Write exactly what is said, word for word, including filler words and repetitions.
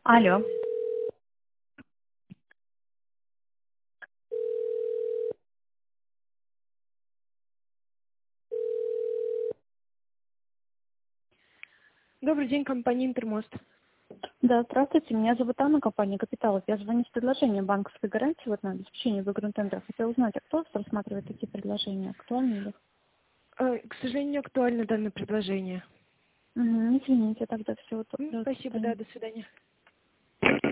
Алло. Добрый день, компания Интермост. Да, здравствуйте. Меня зовут Анна, компания Капиталов. Я звоню с предложением банковской гарантии вот на обеспечение выигранного тендера. Хотела узнать, а кто рассматривает такие предложения? Актуальны ли? Э, К сожалению, не актуально данное предложение. Угу, извините, тогда всего М, доброго. До Спасибо, свидания. да, до свидания.